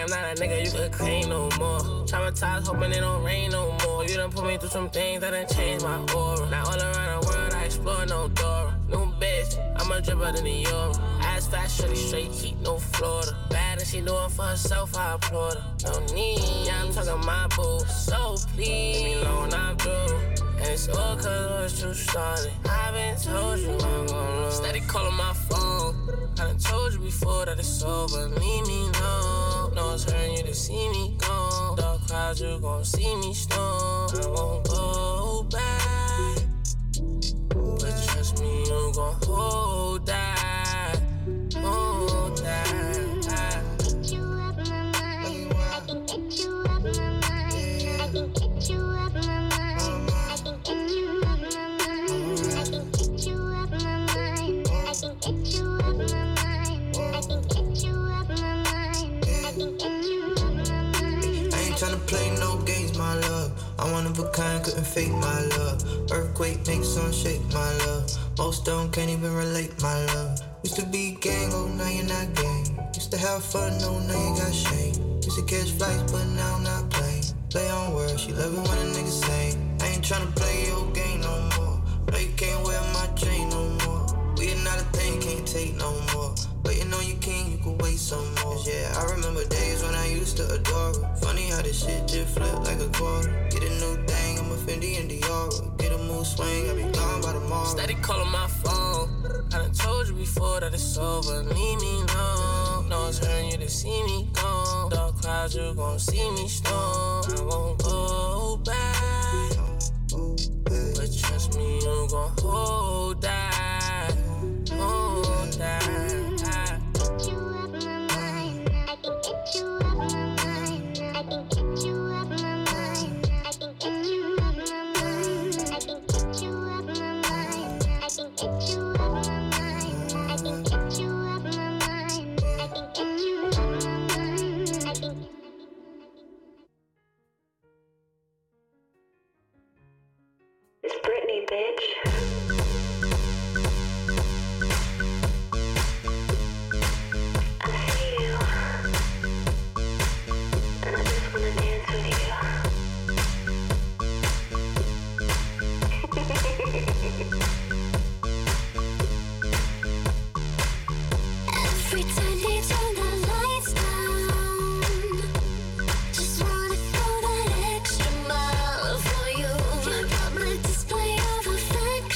am not a nigga you could claim no more. Traumatized, hoping it don't rain no more. You done put me through some things that done changed my aura. Now all around the world I explore no door. New bitch, I'm a dripper than the Euro. Ass fast, shorty straight heat, no Florida. Bad and she do it for herself, I applaud her. No need, yeah, I'm talking my boo. So please, leave me alone, I'm through. And it's all cause it's too started. I been told you I'm gon' lose. Steady calling my phone. I done told you before that it's over. Leave me alone. No, it's hurting you to see me gone. Dark clouds, you gon' see me storm. I won't go back. But trust me, you gon' hold that. Hold that. Get you out my mind. I can get you out my mind. I can get you out my mind. I can get you out my mind. I can get you out my mind. I can get you out my mind. I can get you out my mind. I can get you out my mind. I ain't tryna play no games, my love. I'm one of a kind, couldn't fake my love. Earthquake makes sun shake, my love. Most of them can't even relate, my love. Used to be gang, oh now you're not gang. Used to have fun, no now you got shame. Used to catch flights, but now I'm not playing. Play on words, she love it when a nigga say I ain't tryna play your game no more. No, you can't wear my chain no more. We are not a thing, can't take no more. Waiting on your king, you can wait some more. Yeah, I remember days when I used to adore her. Funny how this shit just flip like a quarter. Get a new thing, I'm a Fendi and Diora. Get a mood swing, I'll be gone by tomorrow. Steady calling my phone. I done told you before that it's over. Leave me alone. No, it's hurting you to see me gone. Dark clouds, you gon' see me storm. I won't go back. But trust me, you gon' hold that. Hold that. Get you out my mind. I can get you out my mind. I can get you out my mind. I can get you out my mind. I can get you out my mind. I can get you out my mind. I can get you out my mind. I can get you out my mind. I can. It's Britney, bitch. Every time they turn the lights down, just wanna go that extra mile for you. Your public display of affection.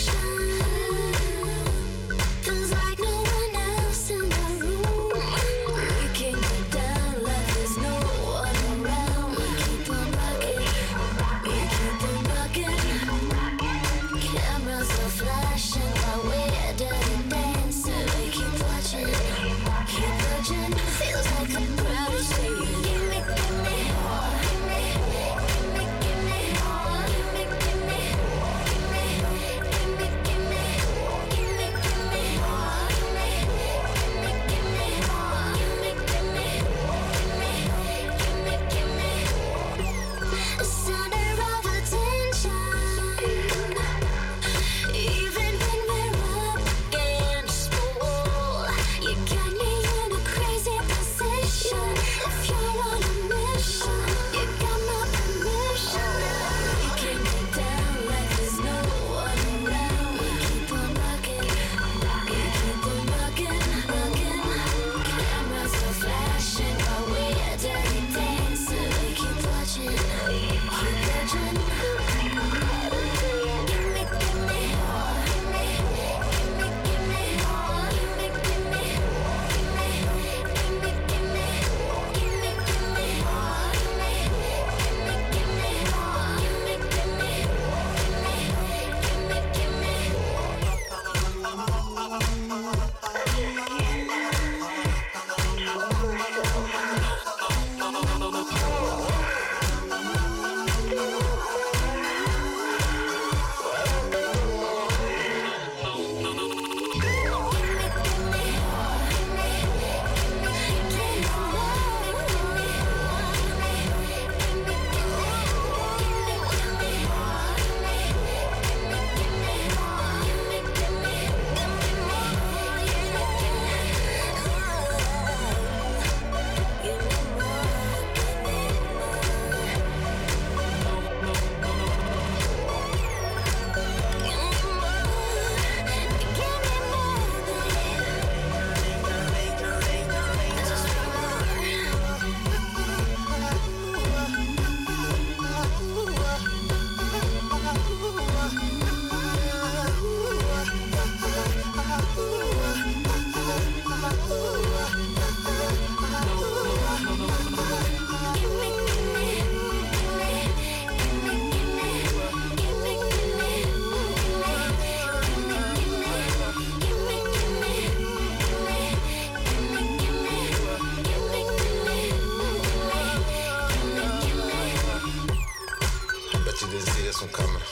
I'm coming.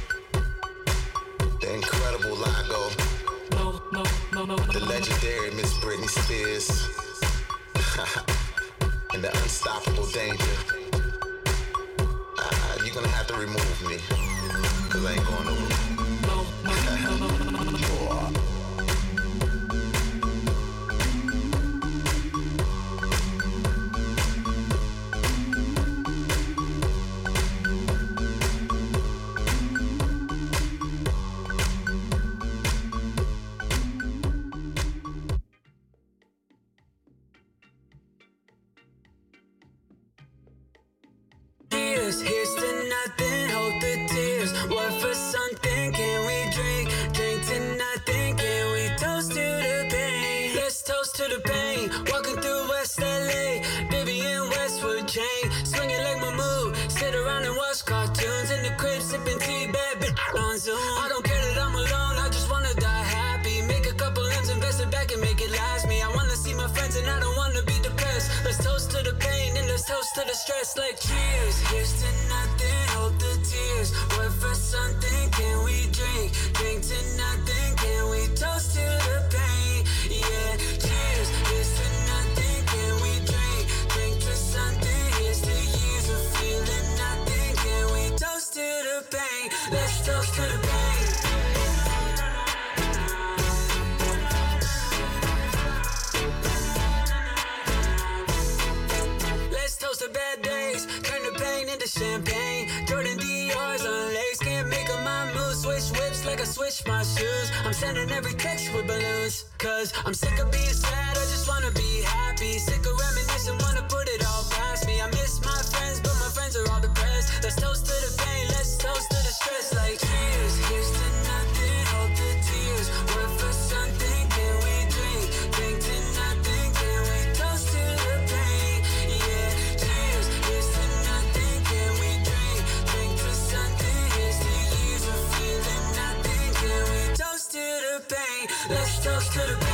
The incredible Lago. The legendary Miss Britney Spears. And the unstoppable Danger. You're gonna have to remove me, cause I ain't going nowhere. Here's to nothing, hold the tears. What for something can we drink? Drink to nothing, can we toast to the pain? Let's toast to the pain. Walking through West LA, Vivian Westwood chain. Swinging like my mood, sit around and watch cartoons. In the crib sipping tea, bad bitch on Zoom. I don't care that I'm alone, I just wanna die happy. Make a couple M's, invest it back and make it last me. I wanna see my friends and I don't wanna be depressed. Let's toast to the pain and let's toast to the stress. Like cheers, here's to nothing, hold the tears. What for something can we drink? Drink to nothing, can we toast to the pain? Yeah, cheers, here's to nothing, can we drink? Drink to something, here's to years of feeling nothing. Can we toast to the pain? Let's toast to the pain. Toast to bad days, turn the pain into champagne. Jordan Dior's on lace, can't make up my mood. Switch whips like I switch my shoes. I'm sending every text with balloons, cause I'm sick of being sad, I just wanna be happy. Sick of reminiscing, wanna put it all past me. I miss my friends, but my friends are all depressed. Let's toast to the pain, let's toast to the stress. Like cheers, here's to nothing, hold the tears. What for something can we drink? Drink to nothing, can we toast to the pain? Yeah, cheers, here's to nothing, can we drink? Drink to something, here's to years of feeling nothing. Can we toast to the pain? Let's toast to the pain.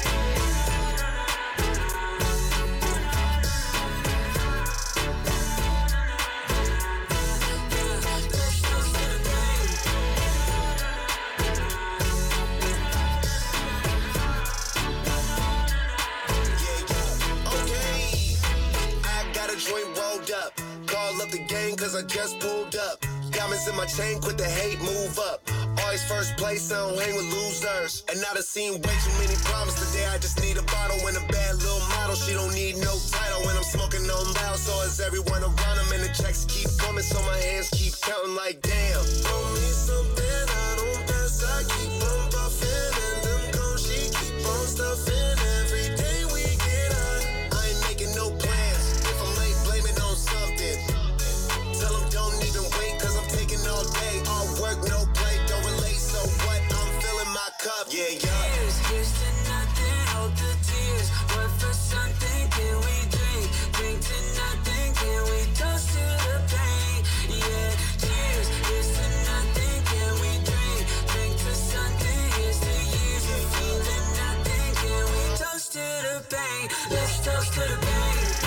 Joint rolled up, call up the gang cause I just pulled up. Diamonds in my chain, quit the hate, move up. Always first place, I don't hang with losers. And I done seen way too many problems today. I just need a bottle and a bad little model. She don't need no title when I'm smoking on loud. So is everyone around them, and the checks keep coming, so my hands keep counting like damn. Throw me something, I don't pass, I keep on buffing. And them gon' she keep on stuffing. Every day we get high, I ain't making no plans. If I'm late, blame it on something. Tell them don't even wait, cause I'm taking all day. All work, no play, don't relate, so what? I'm filling my cup, yeah, yeah. Here's to nothing, hold the tears. What for something can we drink? Drink to nothing, can we toast to the pain? Yeah, cheers, here's to nothing, can we drink? Drink to something, here's to years of feeling nothing. Can we toast to the pain? Let's toast to the pain.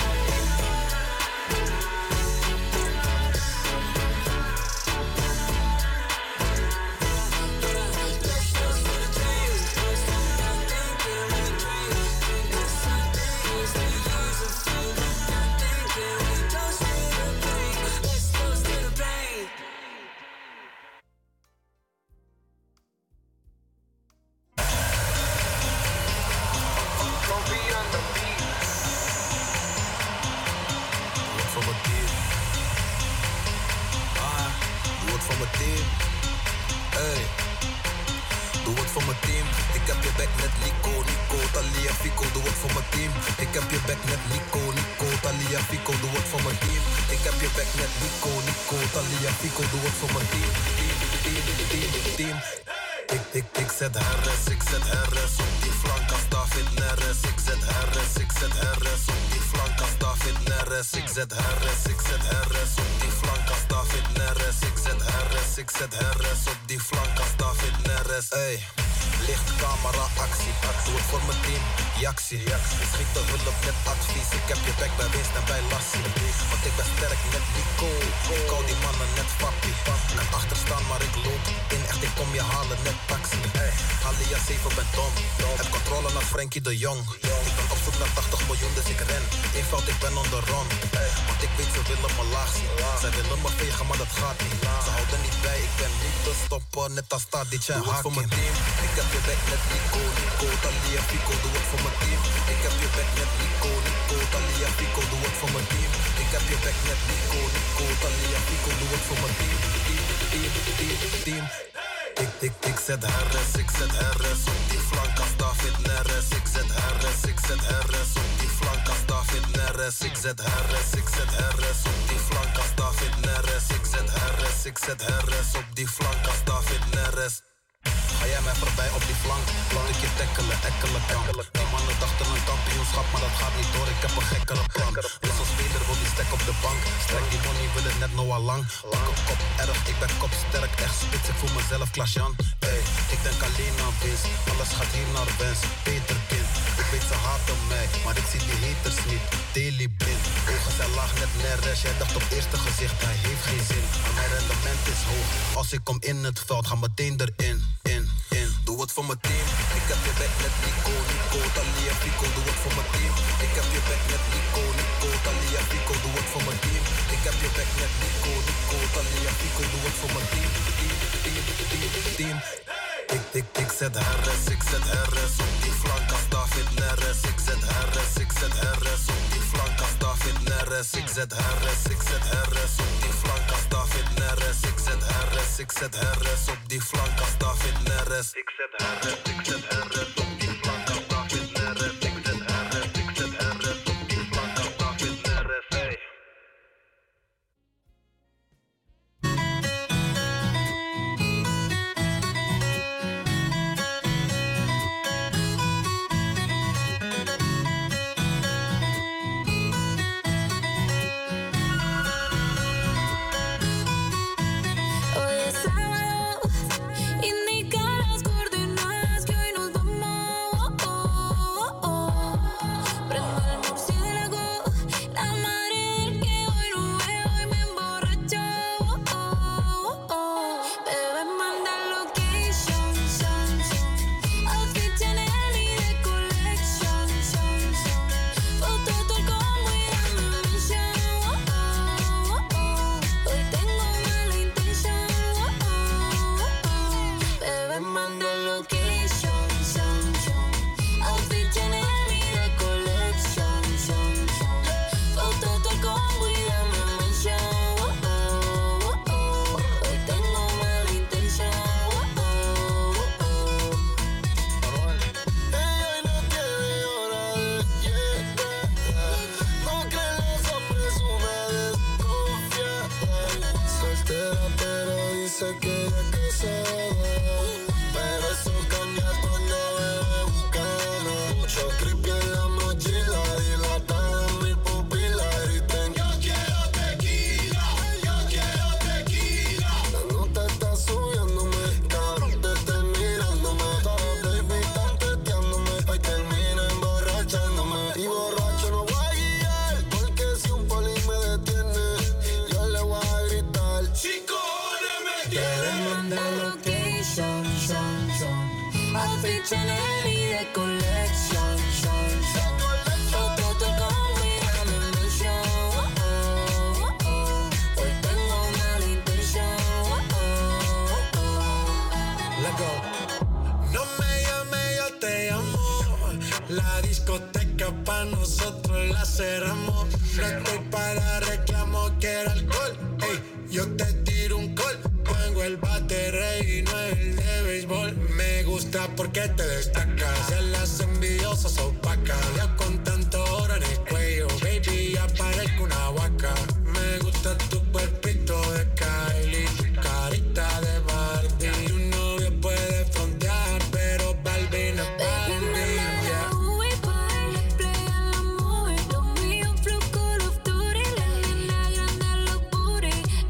Ik zet herres op die flank als David Neres. Ik zet herres op die flank als David Neres. Ik zet herres op die flank als David Neres. Ik zet herres op die flank als David Neres. Ey, Licht, camera, actie. Doe het voor mijn team, Jaxie. Schiet de hulp met advies. Ik heb je bek bij winst en bij lassie. Want ik ben sterk net Nico. Ik hou die mannen net papi. Kan achterstaan maar ik loop in. Echt ik kom je halen net taxi. Alia 7 ben dom. Heb controle naar Frenkie de Jong. Ik ben op zoek naar 80 miljoen dus ik ren. Eenvoud ik ben on the run. Want ik weet ze willen me laag zien. Zij willen me vegen maar dat gaat niet. Ze houden niet bij, ik ben niet te stoppen. Net als Tadic en Hakim. Voor mijn team. Ik heb je bek net Nico. Talia Fico, doe het voor mijn team. Ik heb je bek net Nico. Talia Fico, doe het voor mijn team. Ik heb je bek net Nico. Talia Fico, doe het voor mijn team. Team. Ik zet RS, ik zet RS op die flank als David Neres. Ik zet RS, ik zet RS op die flank als David Neres. Ik zet RS, ik zet RS op die flank als David Neres. Ik zet RS, ik zet RS op die flank als David Neres. Ga jij mij voorbij op die flank? Laat ik je tackelen, ekkelen kan. Die mannen dachten een kampioenschap, maar dat gaat niet door. Ik heb een gekkere plan. Wisselspeler wil die stek op de bank. Strek die money, wil het net Noah Lang. Pak op kop erg, ik ben kopsterk. Echt spits, ik voel mezelf Klaas-Jan. Hey, ik denk alleen aan winst. Alles gaat hier naar wens. Peter Kind, ik weet ze haten mij. Maar ik zie die haters niet. Daily blind, ogen zijn laag net Neres. Jij dacht op eerste gezicht, hij heeft geen zin. Maar mijn rendement is hoog. Als ik kom in het veld, ga meteen erin. Doe het voor mijn team. Ik heb je bek met Nico. Talia Fico, doe het voor mijn team. Ik heb je bek met Nico. Talia Fico, doe het voor mijn team. Ik heb je bek met Nico. Talia Fico, doe het voor mijn team. Team. Ik zet RS, ik zet RS op die flank als David Neres. Ik zet RS, ik zet RS op die flank als David Neres. Ik zet RS, ik zet RS op die flank als David Neres. Ik zet RS, ik zet RS op die flank als David Neres. Ik zet RS, ik zet RS op die flank als David Neres. Ik zet RS, ik zet RS op die flank als David Neres. Hey.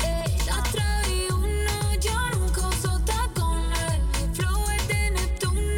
Neptuno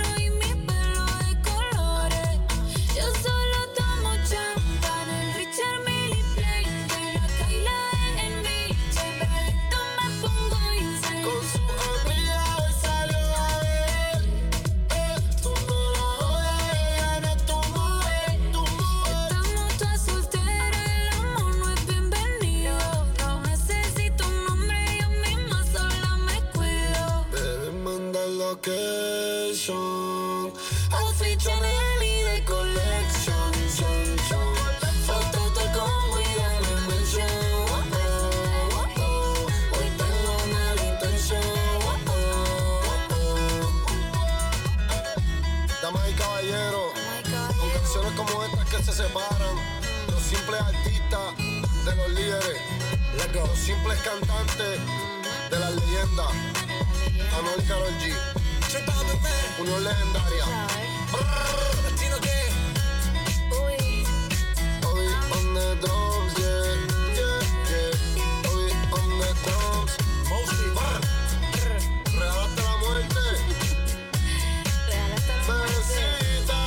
simples artistas de los líderes. Los simples cantantes de las leyendas. Anuel y Karol G. Unión legendaria. Latino que Obi on the drums, yeah, yeah, yeah. Obi on the drums. Mostly. Regalaste la muerte. Bebecita.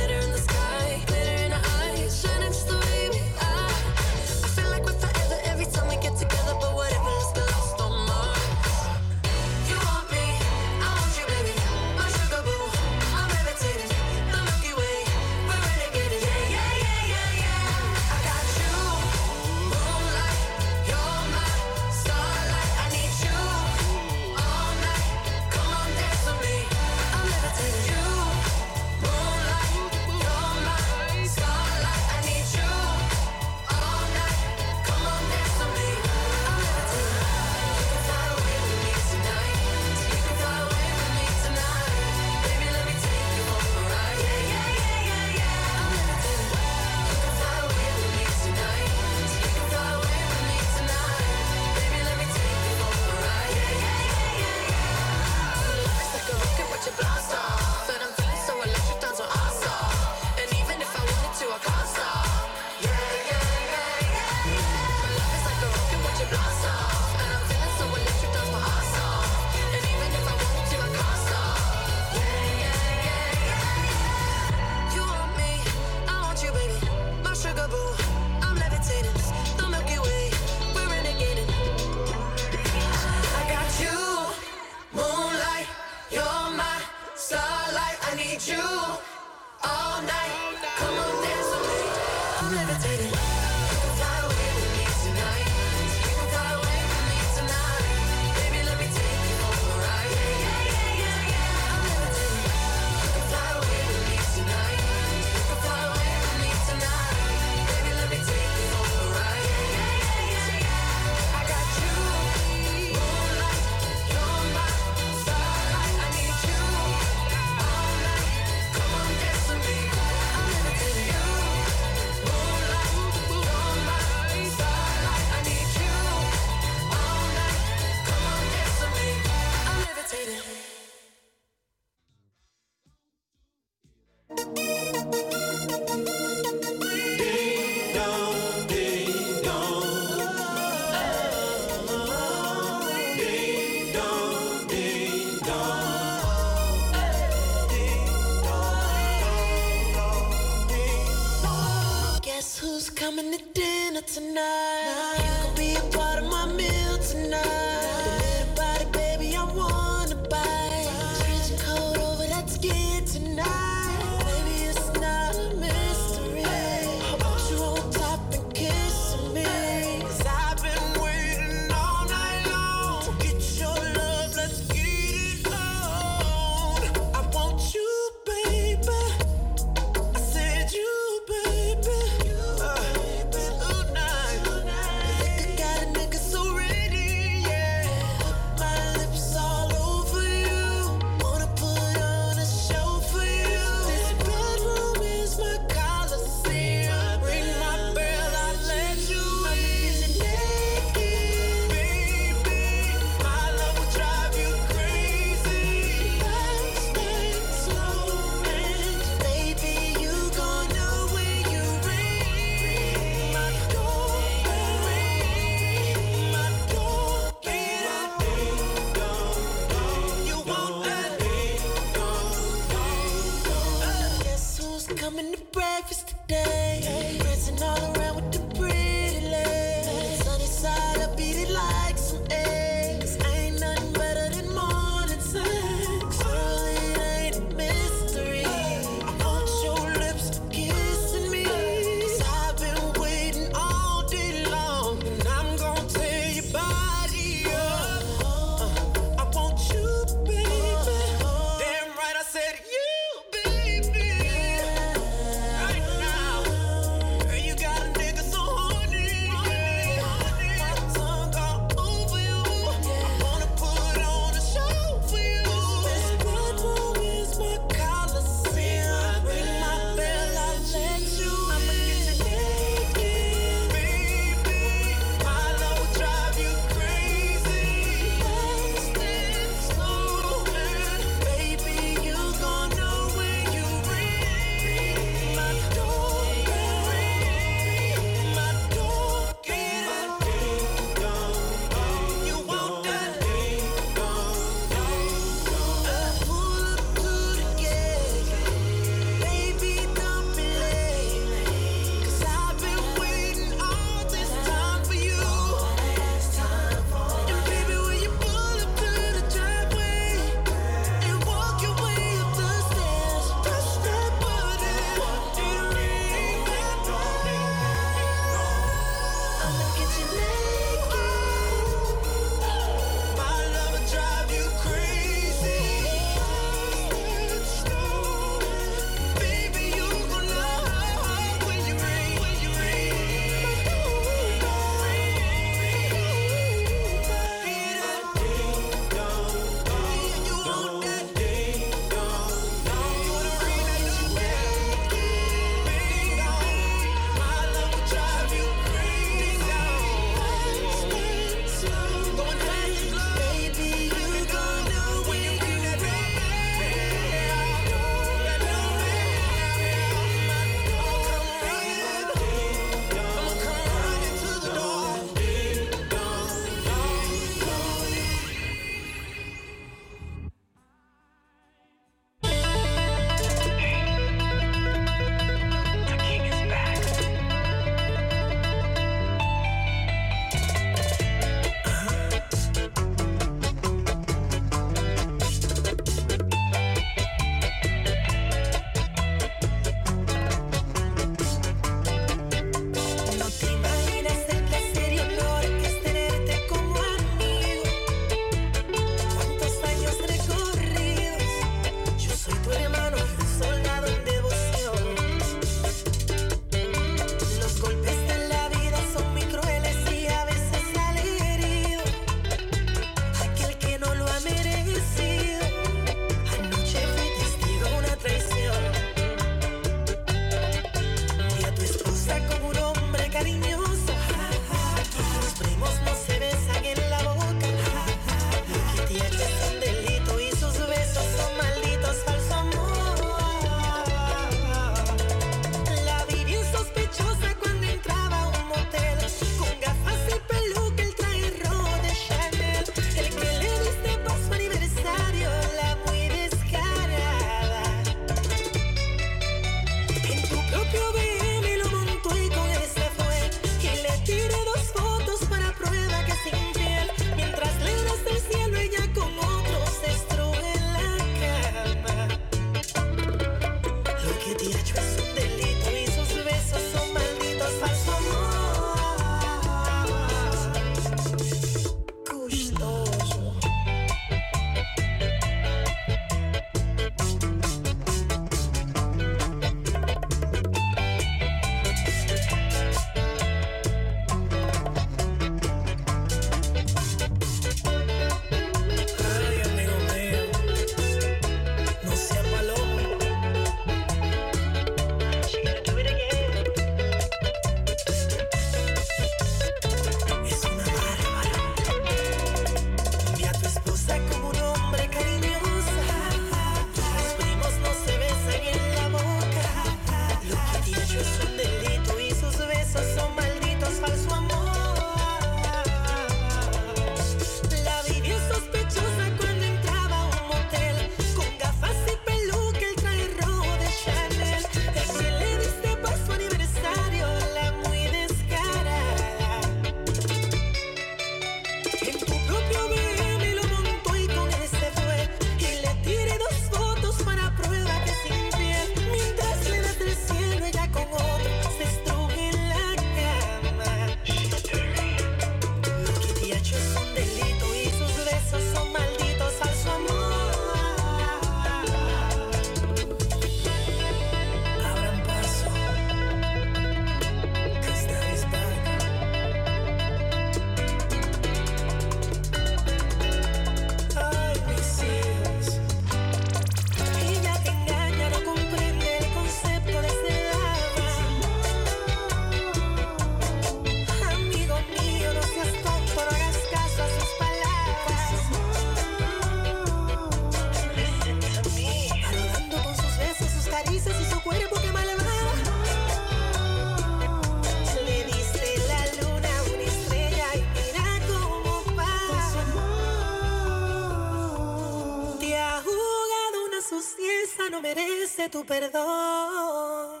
no merece tu perdón.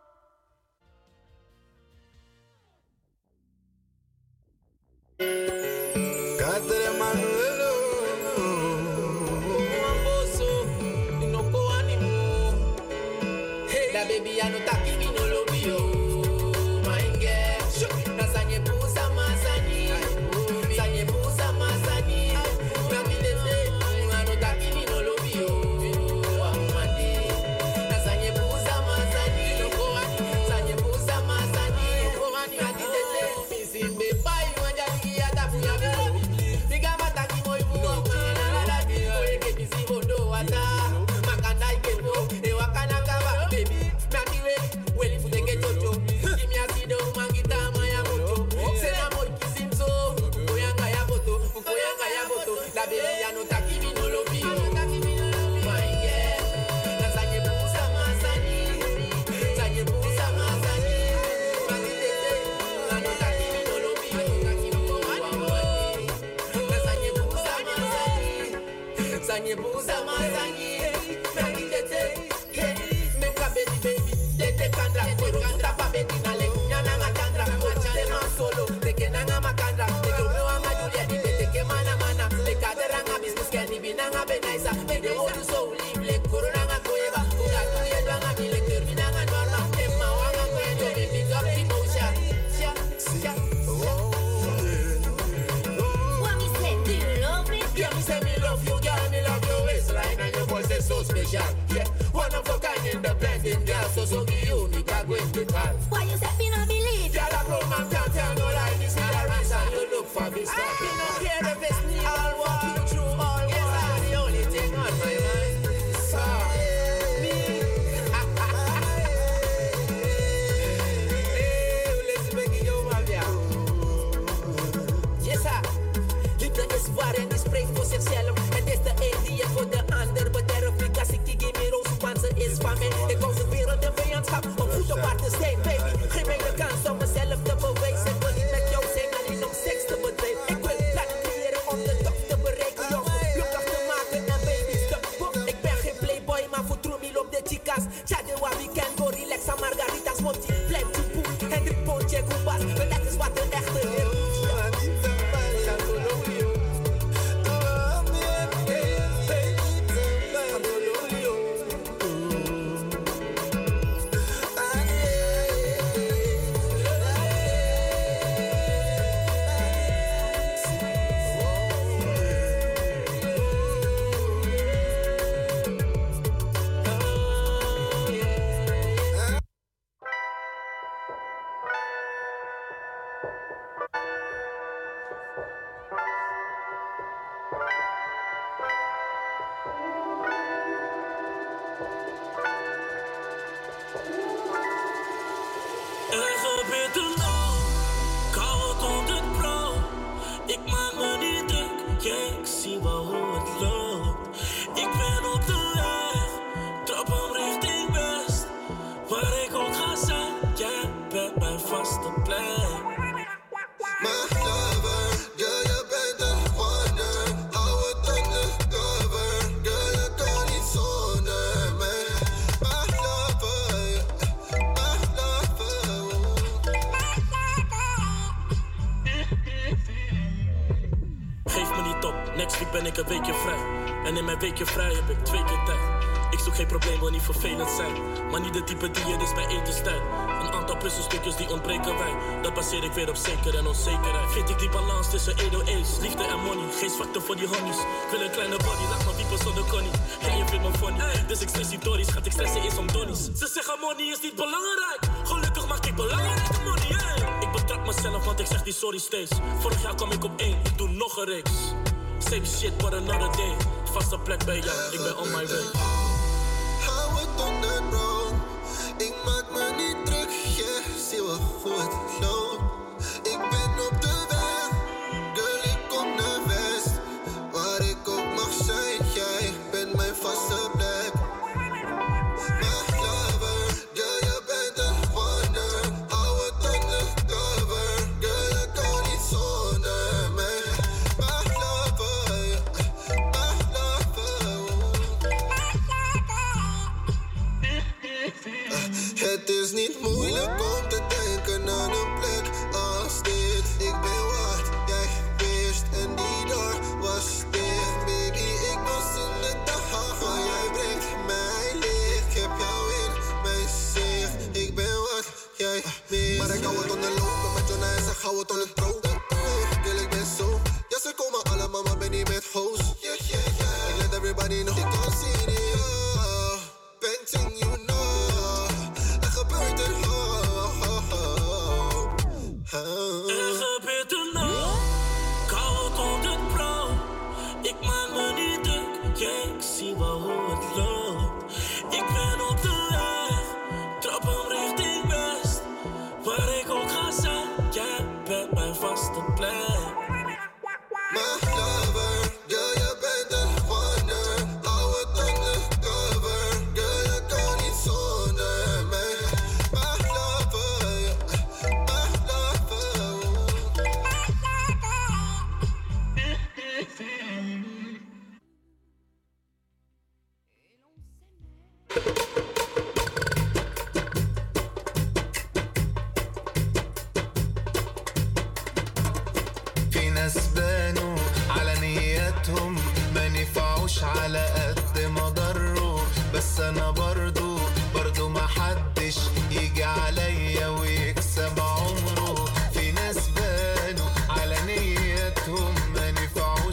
Cátere Manuelo, Amboso, no go anymore. Hey, la baby I no taki me no love you. My girl, na sanye pusa masani, sanye pusa masani. Na mi dese, I no taki me no love you. Amande, na sanye pusa masani, no go anymore. Sanye pusa masani, no go anymore. Na mi dese, missing me buy you and jali ya tapu ya me. Diga mataki mo ibu, na la la di, oye que mi si bondo ata. Makanda ikebo, e wakana kaba, baby. Nati weli futenge chocho. Kimi asido mangita maya moto. Sena mo kisimso, ukoyanga ya boto, ukoyanga ya boto. La baby ya no taki mi no lobi, my girl. Na sanye pusa masani, sanye pusa masani. Mati tete, na no taki mi no lobi, na sanye pusa masani, sanye pusa masani. Mati tete, make a baby. Tete kandra, pero kandra pa beti na le. Nyana nga kandra, ochale man solo. Teke nanga makandra, teke uno anga Julia di teke mana. Teka deranga business kenny binanga benaisa. Me de hold you so live, corona nga koeba. Uga tuye dwanga mi le terminanga norma. Emma wanga kwendo, me big up the motion. What me say, do you love me? Yeah, me say me love you, girl, me love your waistline and your voice is so special. Yeah, one of a kind independent girl, so be unique, I go in the car. Why you say me no believe? Girl, I grow man can't tell no lie. This is the reason you look for this stuff. You don't care if it's me. I'll walk you through all. Yes, I'm the only thing on my mind. So, me. Hey, let's make it over, yeah. Yes, sir. Liefde is waar en die spreekt voor zichzelf. Het is de een die je voor de ander bederft. Ik als ik die game meer roze, want ze is van mij. Ik hou de wereld en vijandschap om goed op haar te zijn, baby. Geef mij de kans om mezelf te bewijzen. Ik wil niet met jou zijn, alleen om seks te bedrijven. Ik wil plannen creëren om de top te bereiken. Jou gelukkig te maken en baby's te boeken. Ik ben geen playboy, maar voor troemel op de chicas. Tjade waar weekend door relax aan margaritas. Monty, blijf te boek en drink pontje koepas. Maar dat is wat een echte hit. Er gebeurt een hoop, koud onder het blauw. Ik maak me niet druk, ja, ik zie wel hoe het loopt. Ik ben op de weg, trap hem richting west. Waar ik ook ga zijn, jij bent mijn vaste plek. my lover, girl, je bent een wonder. Hou het undercover, girl, je kan niet zonder mij. My lover, my lover. Geef me niet op, next week ben ik een weekje vrij. En in mijn weekje vrij heb ik 2 keer tijd. Ik zoek geen probleem, wil niet vervelend zijn. Maar niet de type die je is bij etenstijd. Een aantal puzzelstukjes die ontbreken wij. Dat baseer ik weer op zeker en onzekerheid. Vind ik die balans tussen edel's, liefde en money. Geen zwakte voor die honeys. Ik wil een kleine body, laat me wiepen zonder connie. Hey, je vindt me funny, dus ik stress die tories. Gaat ik stressen eens om donnies. Ze zeggen money is niet belangrijk. Gelukkig maak ik belangrijke money, hey. Ik betrap mezelf, want ik zeg die sorry steeds. Vorig jaar kwam ik op 1, ik doe nog een reeks. Same shit, but another day. Vaste plek bij jou, ik ben on my way. Hou het onder bro. Ik maak me niet druk, yeah. Zie wel hoe het loopt. Ik ben op de weg, girl, ik kom naar west. Waar ik ook mag zijn, jij bent mijn vaste plek. My lover, girl, je bent een wonder. Hou het undercover, girl, je kan niet zonder mij. My lover, my lover.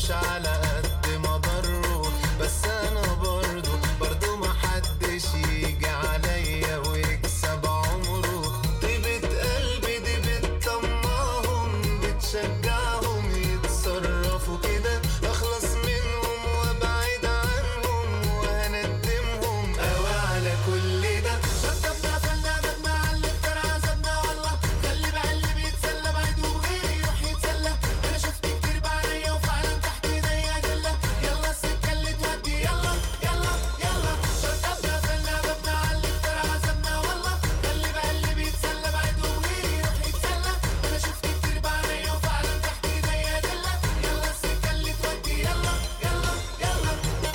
مش على قد ما ضره، بس انا برضو محدش يجي عليا ويكسب عمره. طيبة قلبي دي بتطمعهم، بتشجعهم يتصرفوا كده، اخلص منهم وابعد عنهم وهندمهم قوي على كل ده. شطبنا قفلنا بدنا على اكتر عذبنا والله، خلي بقى اللي بيتسلى بعيد وغيري يروح يتسلى. انا شفت كتير بعينيا وفعلا تحت ايديا دلة، يلا السكة اللي تودي يلا يلا يلا. شطبنا قفلنا بدنا على اكتر عذبنا والله، خلي بقى اللي بيتسلى بعيد وغيري يروح يتسلى. انا شفت كتير بعينيا وفعلا تحت ايديا دلة، يلا السكة اللي تودي يلا يلا يلا.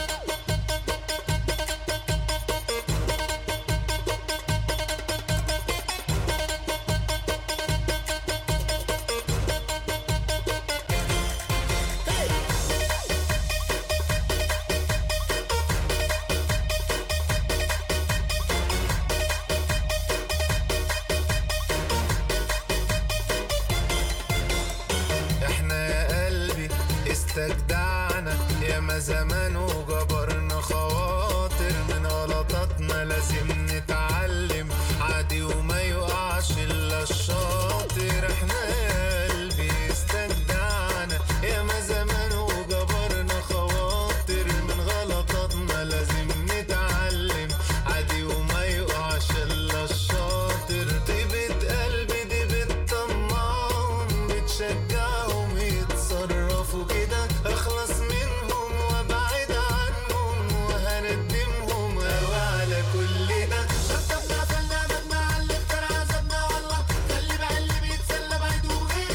احنا يا قلبي استجدعنا ياما زمان وجبرنا خواطر، من غلطاتنا لازم نتعلم عادي وما يقعش الا الشاطر. احنا يا قلبي استجدعنا ياما زمان وجبرنا خواطر، من غلطاتنا لازم نتعلم عادي وما يقعش الا الشاطر. طيبة قلبي دي بتطمعهم، بتشجعهم يتصرفوا كده، اخلص منهم وابعد عنهم وهندمهم قوي على كل ده. شطبنا قفلنا بدنا على اكتر عذبنا والله، خلي بقى اللي بيتسلى بعيد وغيري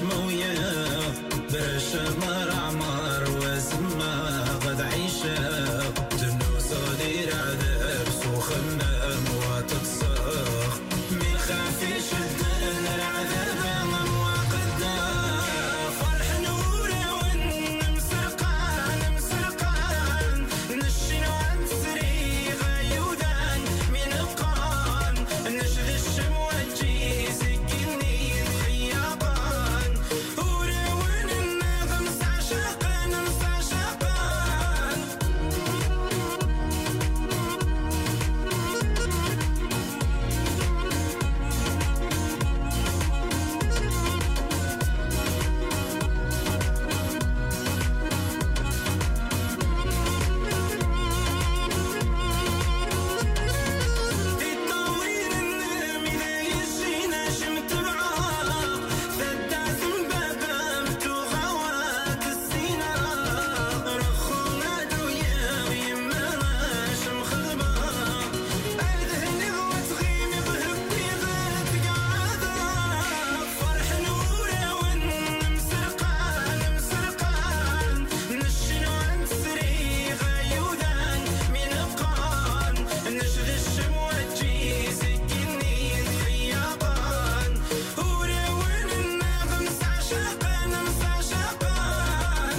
مويا برش مر عمر وزما غد عيشة دنو صدير عذاب سوخنا وتتصخ من خافيش الدن العذاب مواقدا فرح نوري ونمسرقان مسرقان نشين عن سري غيودان من القان نشد الشموة تجيز الجنين خيابان وري وننغم سعشقان مسعشقان تطوير النام إذا يجينا شمت معاه ثدات بابا متوغوات السينا رخونا دويا ويمانا شمخضبا أذهني وتغيم بهبي غات قعدا فرح نوري ونمسرقان مسرقان نشنو عن سري غيودان من القان نشد الشموة تجيز الجنين خيابان وري وننغم سعشقان مسعشقان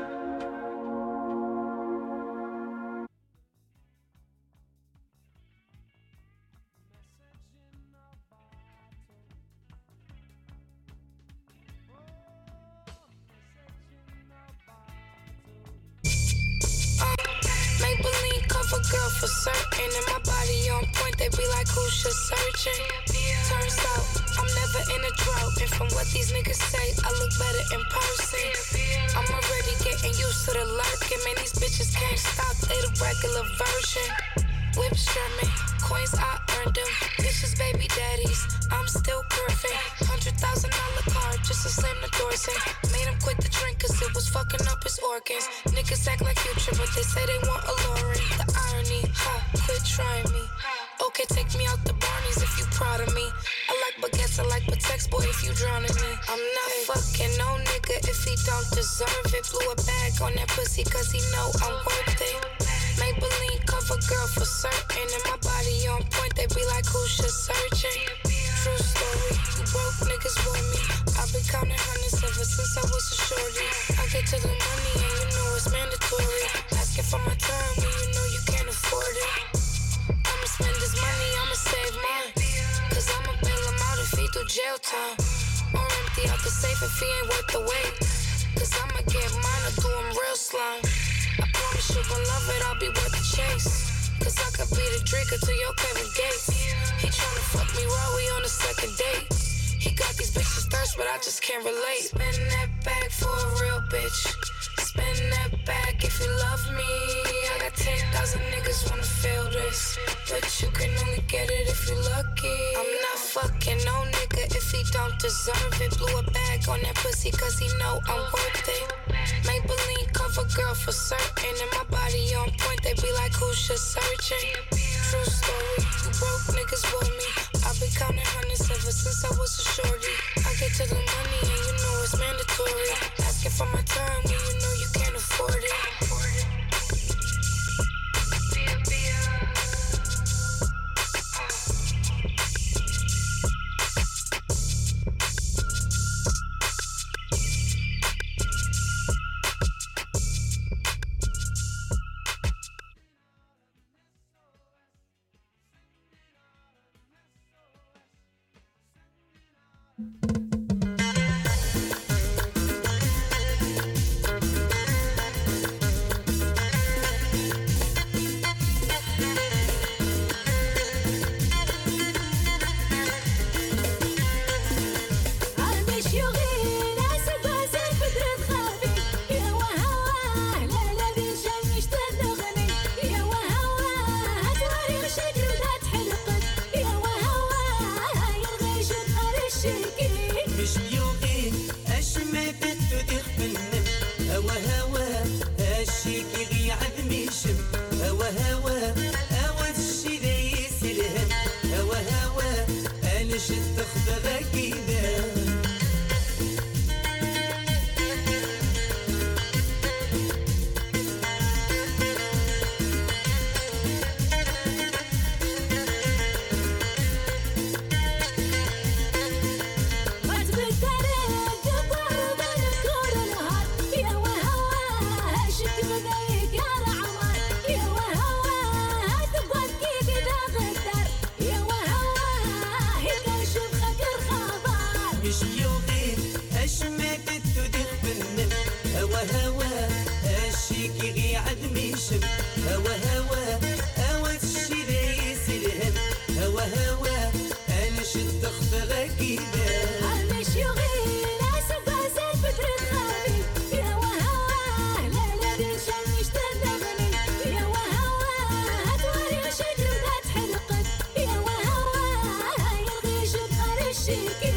Maybelline cover girl for certain, and my body on point. They be like, who's just searching? Turns out I'm never in a drought, and from what these niggas say, I look better in person. I'm already getting used to the lurking, man. These bitches can't stop, they the regular version. Whips German, coins I earned them. Bitches baby daddies, I'm still perfect. $100,000 car just to slam the doors in. Made him quit the drink cause it was fucking up his organs. Niggas act like Future but they say they want a Lauren. The irony, quit trying me. Okay, take me out the Barneys if you proud of me. I like baguettes, I like Patex, boy if you drowning me. I'm not fucking no nigga if he don't deserve it. Blew a bag on that pussy cause he know I'm worth it. Maybelline cover girl for certain, and my body on point. They be like, who's just searching? True story, you broke niggas for me. I've been counting hundreds ever since I was a shorty. I get to the money and you know it's mandatory. Asking for my time when you know you can't afford it. I'ma spend this money, I'ma save mine. Cause I'ma bail him out if he do jail time. Or empty out the safe if he ain't worth the wait. Cause I'ma get mine or do him real slime. I promise you gon' love it, I'll be worth the chase. Cause I could be the drinker to your Kevin Gates. He tryna fuck me raw, we on the second date. He got these bitches thirst, but I just can't relate. Spend that bag for a real bitch. Spend that bag if you love me. I got 10,000 niggas wanna feel this, but you can only get it if you lucky. I'm not fucking no nigga if he don't deserve it. Blew a bag on that pussy cause he know I'm worth it. Maybelline cover girl for certain, and my body on point. They be like, who's just searching? True story, you broke niggas for me. I've been counting hundreds ever since I was a shorty. I get to the money and you know it's mandatory. Asking for my time when you know you can't afford it. مش يوغي اش ما تدخ بالنم هوا هوا اشيكي غي عدمي شم هوا هوا هوا تشي ليس الهم هوا هوا انا شد خطرك كده مش يوغي ناس بازل بدر الخابي يا وهوا لا لا دي شمش تدغني يا وهوا هتوري شجر وذات حلقك يا وهوا يلغي شطر الشيكي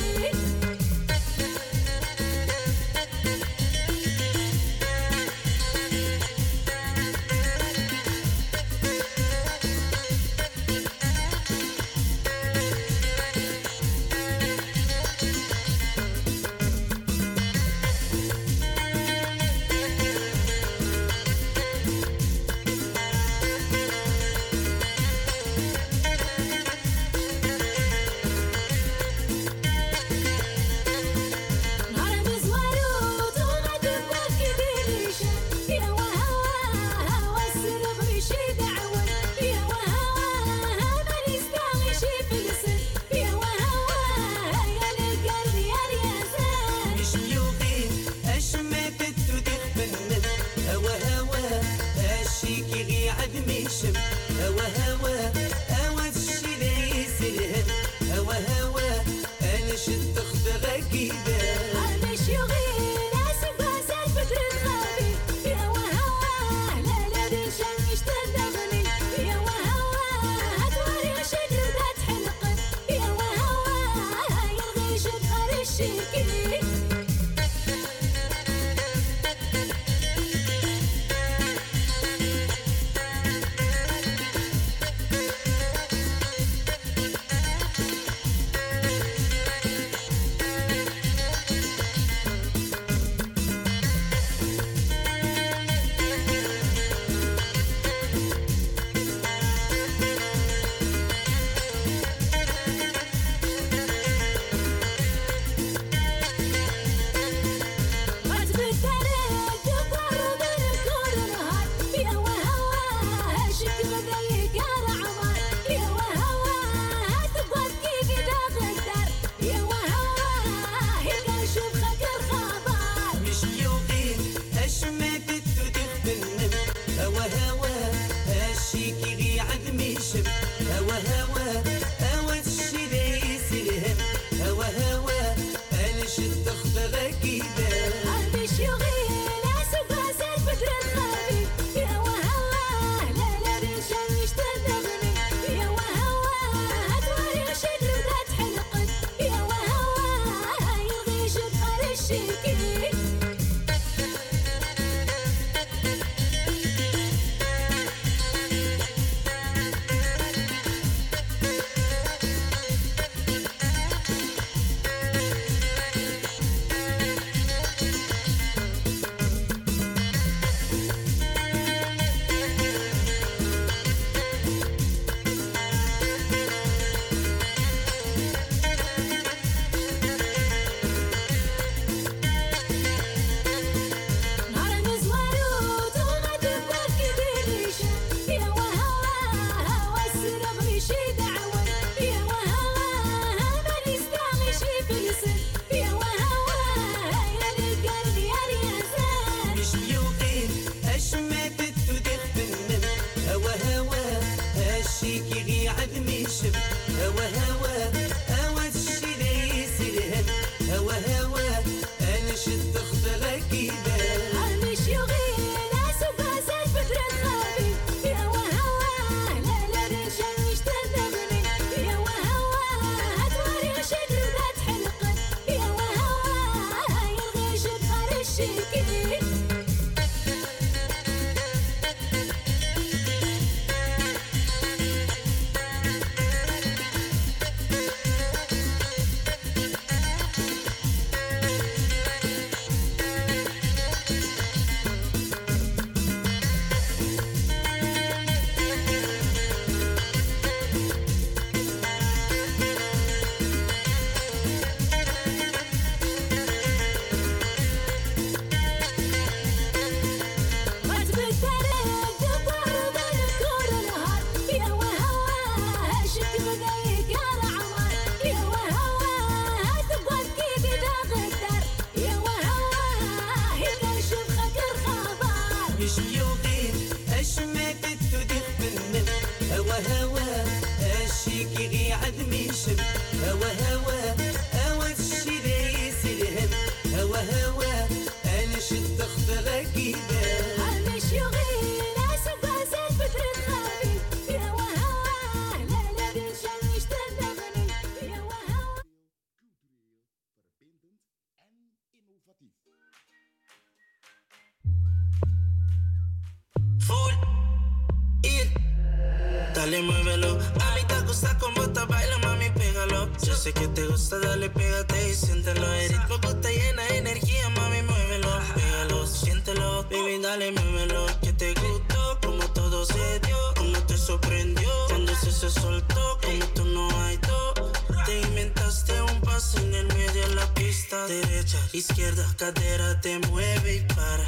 Full. Ir. Dale, muévelo. A mí te gusta como te baila, mami, pégalo. Yo sé que te gusta, dale, pégate y siéntelo. El ritmo que te llena de energía, mami, muévelo. Pégalo, siéntelo, baby, dale, muévelo. Que te gustó, como todo se dio, como te sorprendió. Cuando se soltó, como tú no hay dos. Te inventaste un paso en el medio de la pista. Derecha, izquierda, cadera, te mueve y para.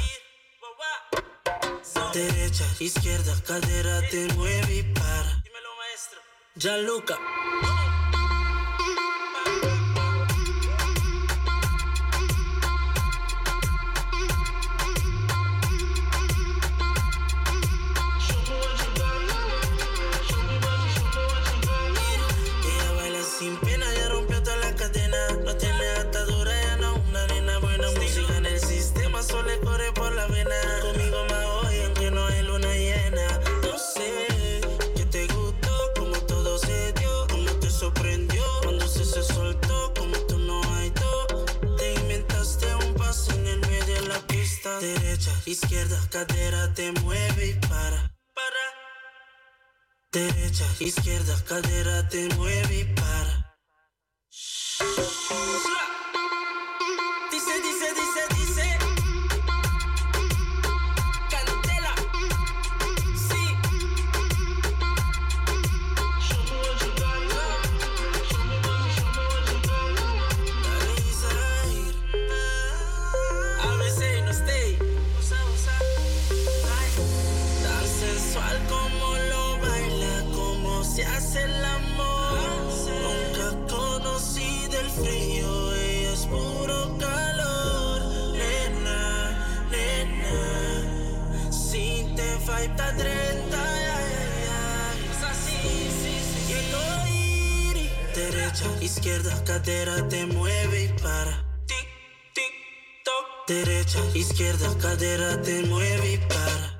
Derecha, izquierda, cadera, te mueve y para. Dímelo, maestro. Gianluca. Ella baila sin pena, ya rompió toda la cadena. No tiene atadura, ya no una nena buena. Música en el sistema, solo le corre por la vena. Conmigo más hoy, aunque no hay luna llena. No sé que te gustó, como todo se dio, como te sorprendió. Cuando se soltó, como tú no hay dos. Te inventaste un paso en el medio de la pista. Derecha, izquierda, cadera, te mueve y para. Derecha, izquierda, cadera, te mueve y para. Dice, dice, dice, dice. Candela. Sí. Dale, Isaír. A veces no stay. Tan sensual como lo baila, como se hace el amor. Nunca conocí del frío, ella es puro calor. Nena, nena, si te falta 30, ay, ay, ay. Es así, sí, sí, quiero ir. Derecha, izquierda, cadera, te mueve y para. Tic, tic, toc. Derecha, izquierda, cadera, te mueve y para.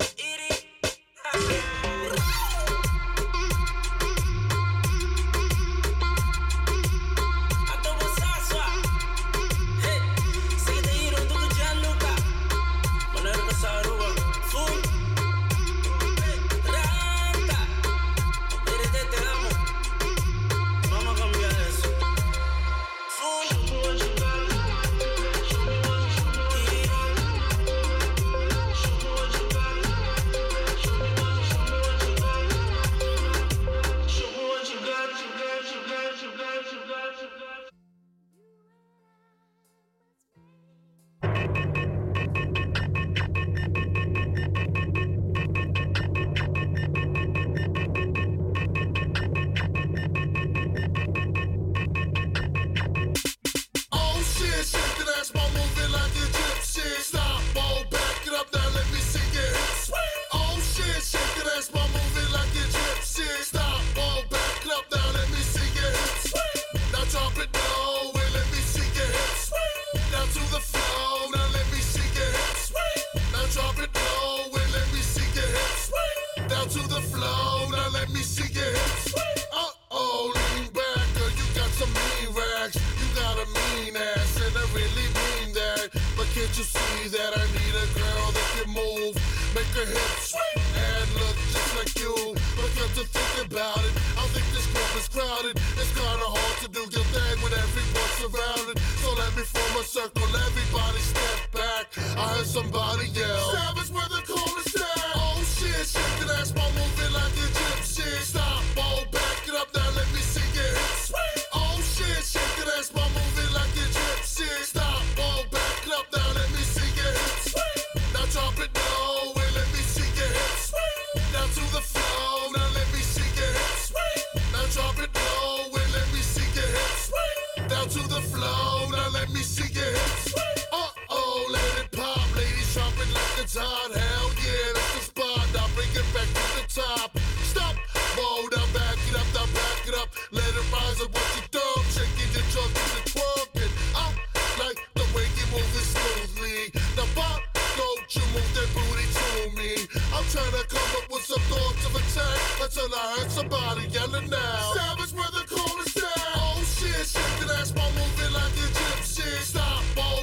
Until I heard somebody yelling now. Savage where the coolest down. Oh shit, shake that ass while moving like a gypsy. Stop, boy.